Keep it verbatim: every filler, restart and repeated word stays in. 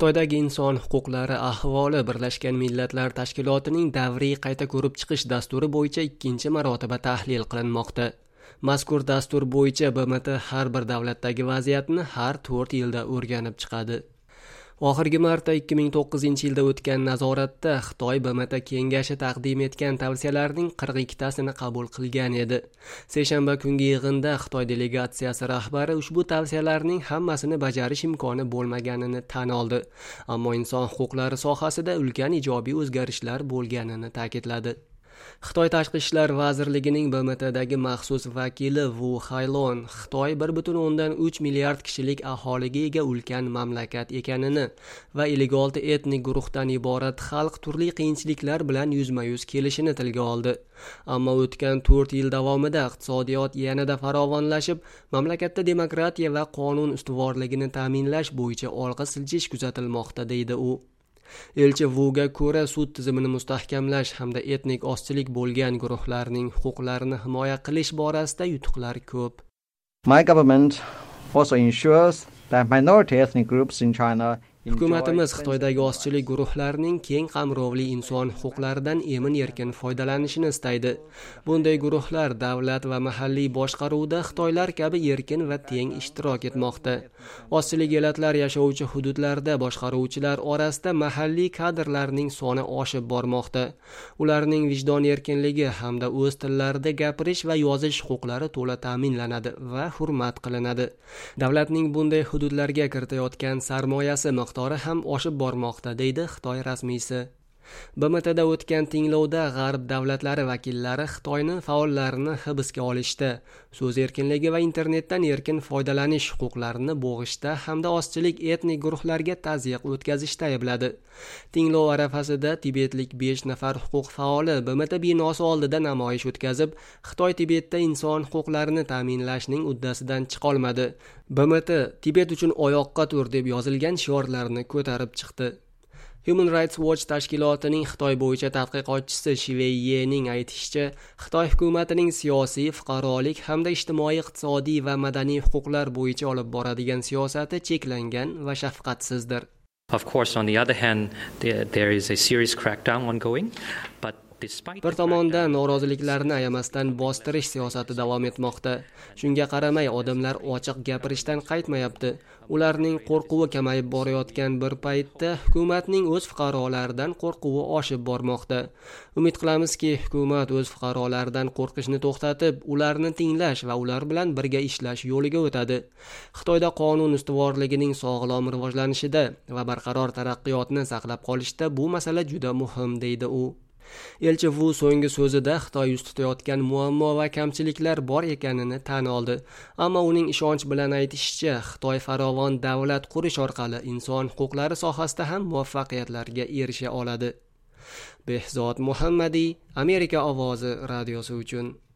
Xitoydagi inson huquqlari ahvoli Birlashgan Millatlar Tashkilotining davriy qayta ko'rib chiqish dasturi bo'yicha ikkinchi marotaba tahlil qilinmoqda. Mazkur dastur bo'yicha B M T har bir davlatdagi vaziyatni har to'rt yilda o'rganib chiqadi. Oxirgi marta ikki ming to'qqizinchi yilda o'tgan nazoratda Xitoy B M T kengashi taqdim etgan tavsiyalarning qirq ikkitasini qabul qilgan edi. Seshanba kungi yig'inda Xitoy delegatsiyasi rahbari ushbu tavsiyalarning hammasini bajarish imkoni bo'lmaganini tan oldi, ammo inson huquqlari sohasida ulkan ijobiy o'zgarishlar bo'lganini ta'kidladi. Xitoy Tashqi ishlar vazirligining B M Tdagi maxsus vakili Wu Hailon Xitoy bir butun o'ndan uch milliard kishilik aholiga ega ulkan mamlakat ekanini va ellik olti etnik guruhdan iborat xalq turli qiyinchiliklar bilan yuzma-yuz kelishini tilga oldi. Ammo o'tgan to'rt yil davomida iqtisodiyot yanada farovonlashib, mamlakatda demokratiya va qonun ustuvorligini ta'minlash bo'yicha olg'a siljish kuzatilmoqda, deydi u. Elchi Vuga ko'ra, sud tizimini mustahkamlash hamda etnik ozchilik bo'lgan guruhlarning huquqlarini himoya qilish borasida yutuqlar ko'p. My government also ensures that minority ethnic groups in China Hukumatimiz Xitoydagi ozchilik guruhlarining keng qamrovli inson huquqlaridan emin-erkin foydalanishini istaydi. Bunday guruhlar davlat va mahalliy boshqaruvda Xitoylar kabi erkin va teng ishtirok etmoqda. Ozchilik elatlar yashovchi hududlarda boshqaruvchilar orasida mahalliy kadrlarning soni oshib bormoqda. Ularning vijdon erkinligi hamda o'z tillarida gapirish va yozish huquqlari to'la ta'minlanadi va hurmat qilinadi. Davlatning bunday hududlarga kiritayotgan sarmoyasi miqdori ham oshib bormoqda, deydi Xitoy rasmiysi. B M Tda o'tgan tinglovda G'arb davlatlari vakillari Xitoyning faollarini hibsga olishda, so'z erkinligi va internetdan erkin foydalanish huquqlarini bo'g'ishda hamda ozchilik etnik guruhlarga tazyiq o'tkazishda aybladi. Tinglov arafasida tibetlik besh nafar huquq faoli B M T binosi oldida namoyish o'tkazib, Xitoy Tibetda inson huquqlarini ta'minlashning uddasidan chiqolmadi. B M T Tibet uchun oyoqqa tur deb yozilgan shiorlarni ko'tarib chiqdi. Human Rights Watch tashkilotining Xitoy bo'yicha tadqiqotchisi Shivei Yening aytishicha, Xitoy hukumatining siyosiy, fuqarolik hamda ijtimoiy-iqtisodiy va madaniy huquqlar bo'yicha olib boradigan siyosati cheklangan va shafqatsizdir. Of course, on the other hand, there, there is a serious crackdown ongoing, but Bir tomondan noroziliklarni ayamasdan bostirish siyosati davom etmoqda. Shunga qaramay odamlar ochiq gapirishdan qaytmayapti. Ularning qo'rquvi kamayib borayotgan bir paytda hukumatning o'z fuqarolaridan qo'rquvi oshib bormoqda. Umid qilamizki, hukumat o'z fuqarolaridan qo'rqishni to'xtatib, ularni tinglash va ular bilan birga ishlash yo'liga o'tadi. Xitoyda qonun ustuvorligining sog'lom rivojlanishida va barqaror taraqqiyotni saqlab qolishda bu masala juda muhim, deydi u. Elchi Wu so'nggi so'zida Xitoy yuz tutayotgan muammo va kamchiliklar bor ekanini tan oldi, ammo uning ishonch bilan aytishicha, Xitoy farovon davlat qurish orqali inson huquqlari sohasida ham muvaffaqiyatlarga erisha oladi. Behzod Muhammadiy, Amerika ovozi radiosi uchun